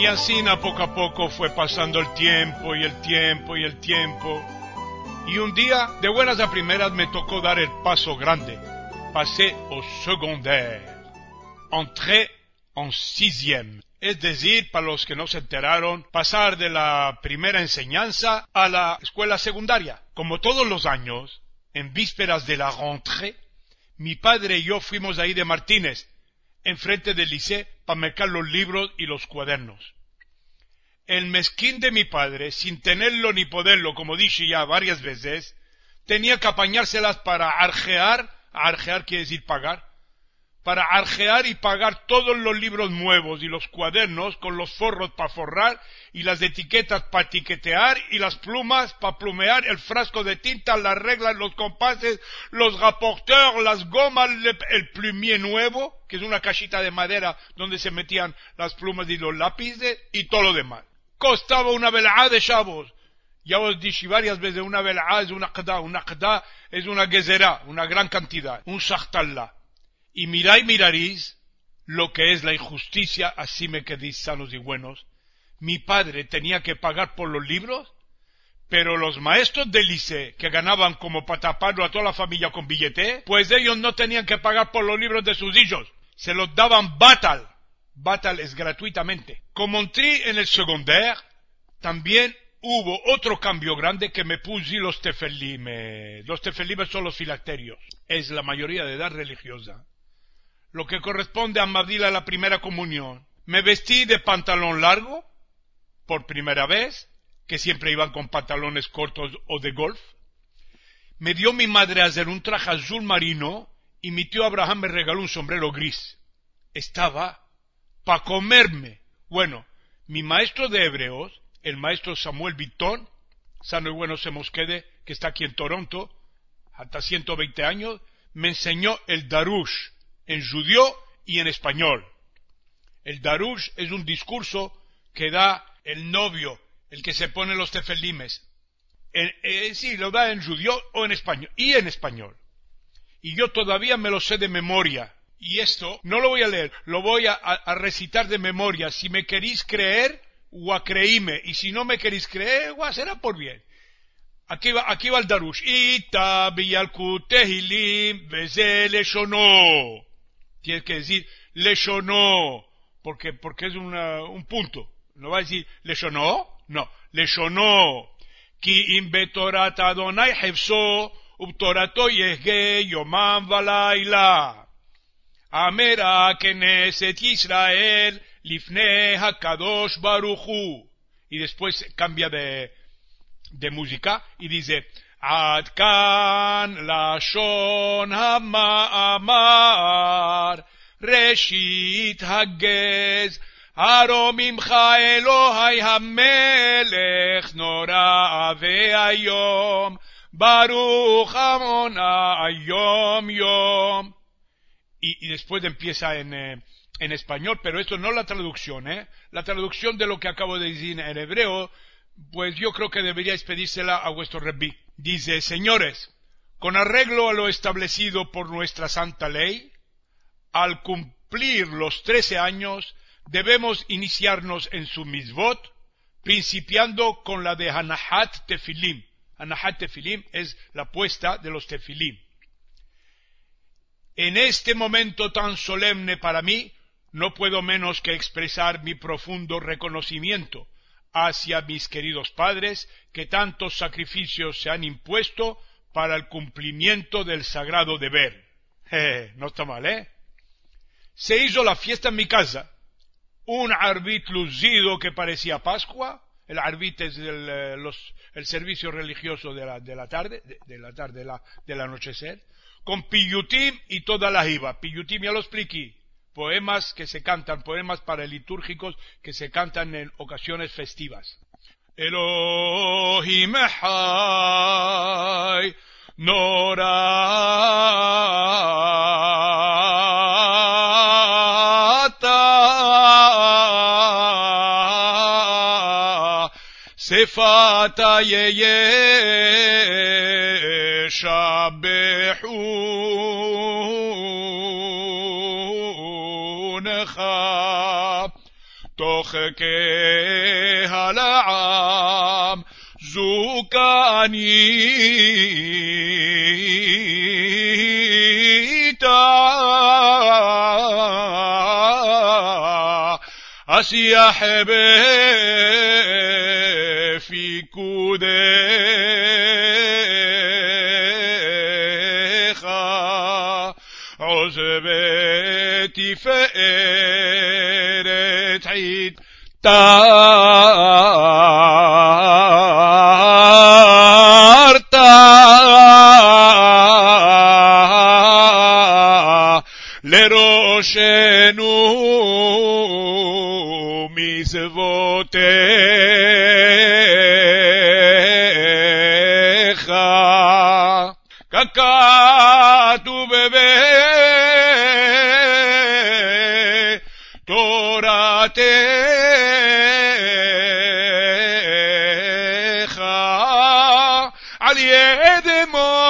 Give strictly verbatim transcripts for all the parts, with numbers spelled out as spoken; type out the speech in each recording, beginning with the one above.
así, a poco a poco, fue pasando el tiempo y el tiempo y el tiempo. Y un día, de buenas a primeras, me tocó dar el paso grande. Pasé au secondaire. Entré en sixième. Es decir, para los que no se enteraron, pasar de la primera enseñanza a la escuela secundaria. Como todos los años, en vísperas de la rentrée, mi padre y yo fuimos ahí de Martínez, enfrente del liceo, para mercar los libros y los cuadernos. El mezquín de mi padre, sin tenerlo ni poderlo, como dije ya varias veces, tenía que apañárselas para arjear, arjear quiere decir pagar, para arjear y pagar todos los libros nuevos y los cuadernos con los forros para forrar y las etiquetas para etiquetear y las plumas para plumear, el frasco de tinta, las reglas, los compases, los rapporteurs, las gomas, el plumier nuevo, que es una cajita de madera donde se metían las plumas y los lápices y todo lo demás. Costaba una velá de chavos. Ya os dije varias veces, una velá es una qda, una qda es una gezerá, una gran cantidad, un shachtallah. Y miráis, miraréis lo que es la injusticia, así me quedéis sanos y buenos. Mi padre tenía que pagar por los libros, pero los maestros del liceo, que ganaban como para taparlo a toda la familia con billete, pues ellos no tenían que pagar por los libros de sus hijos, se los daban batal. Batal es gratuitamente. Como entré en el secondaire, también hubo otro cambio grande que me puse los tefelim. Los tefelim son los filacterios. Es la mayoría de edad religiosa. Lo que corresponde a Mabdila la primera comunión. Me vestí de pantalón largo, por primera vez, que siempre iban con pantalones cortos o de golf. Me dio mi madre a hacer un traje azul marino y mi tío Abraham me regaló un sombrero gris. Estaba para comerme. Bueno, mi maestro de hebreos, el maestro Samuel Vitón, sano y bueno se nos quede, que está aquí en Toronto, hasta ciento veinte años, me enseñó el Darush, en judío y en español. El Darush es un discurso que da el novio, el que se pone los tefelimes. En, eh, sí, lo da en judío o en español, y en español. Y yo todavía me lo sé de memoria. Y esto no lo voy a leer, lo voy a, a, a recitar de memoria. Si me queréis creer, o creíme. Y si no me queréis creer, o será por bien. Aquí va, aquí va el Darush. Ita biyalkut tehilim veze leshono. Tienes que decir leshono, porque, porque es una, un punto. No va a decir leshono, no, leshono. Ki im betorat Adonai hefso, ubtorato yehge yomam valayla. Amera Knesset Israel lifnei hakadosh baruchu. Y después cambia de, de música y dice Ad kan lashon ha'ma'amar reshit hagez haro mimcha Elohai hamelech nora ve'ayom baruch amona ayom yom. Y, y después empieza en, eh, en español, pero esto no es la traducción, ¿eh? La traducción de lo que acabo de decir en hebreo, pues yo creo que deberíais pedírsela a vuestro rebbi. Dice, señores, con arreglo a lo establecido por nuestra santa ley, al cumplir los trece años, debemos iniciarnos en su misvot, principiando con la de Hanahat Tefilim. Hanahat Tefilim es la puesta de los tefilim. En este momento tan solemne para mí, no puedo menos que expresar mi profundo reconocimiento hacia mis queridos padres que tantos sacrificios se han impuesto para el cumplimiento del sagrado deber. Eh, no está mal, ¿eh? Se hizo la fiesta en mi casa. Un arbit lucido que parecía Pascua. El arbit es el, eh, los, el servicio religioso de la, de la tarde, de, de la tarde, de la, del anochecer. Con piyutim y toda la jiba. Piyutim ya lo expliqué. Poemas que se cantan, poemas paralitúrgicos que se cantan en ocasiones festivas. Elohim Echai Norata Sefata Yeye Shabehu Toch צוחקי הלעם זוקני أسيح في كوديخا عزبتي فقرت عيد تارتا لروشنو מצוותיך ככתוב בתורתך על ידי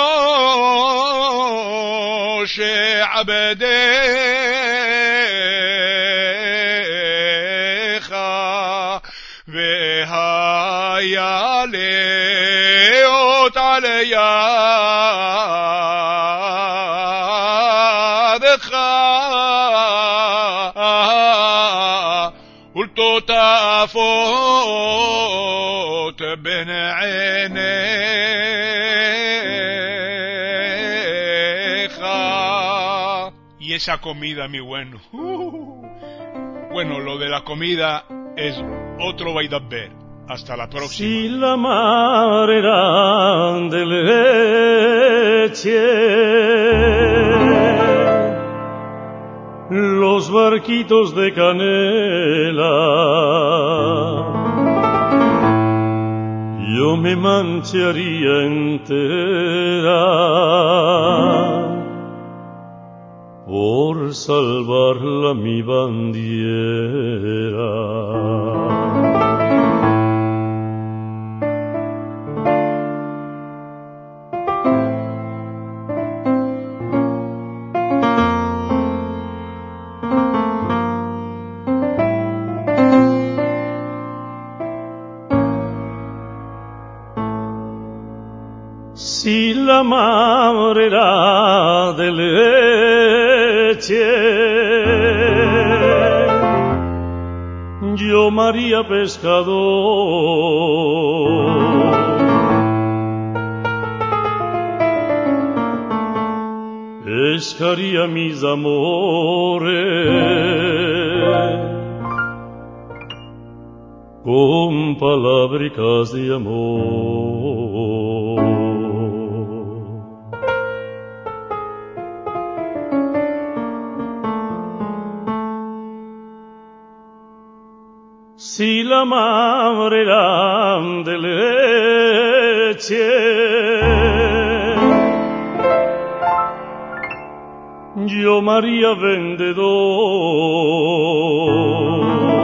משה עבדך והיה לאות על ידך ולטוטפות בין עיניך. Y esa comida, mi bueno. Uh, bueno, lo de la comida es otro Vaidabber. Hasta la próxima. Si la mar era de leche, los barquitos de canela, yo me mancharía entera por salvarla mi bandiera. Si la mar era de leche, yo María pescador, pescaría mis amores con palábricas de amor. Si la mar era de leche, yo María vendedor,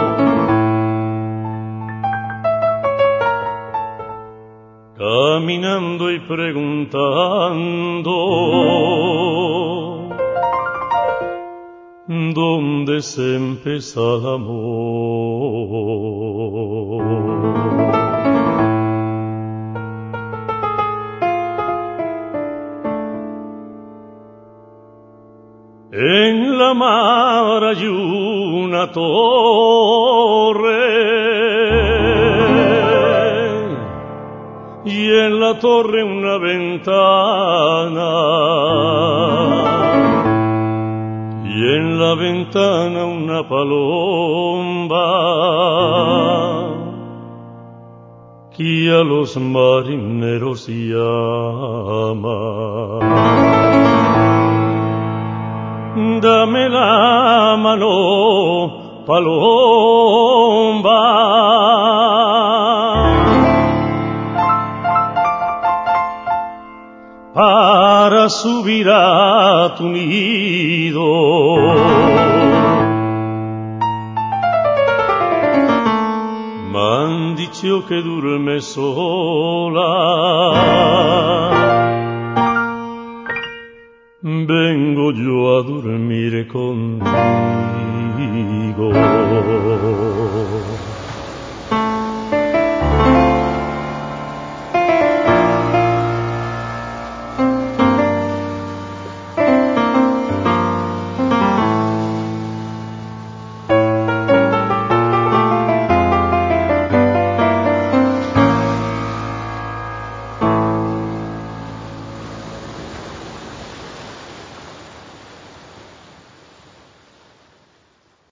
caminando y preguntando ¿dónde se empieza el amor? En la mar hay una torre y en la torre una ventana y en la ventana una paloma que a los marineros llama. Dame la mano, paloma, para subir a tu nido. M'han dicho que duerme sola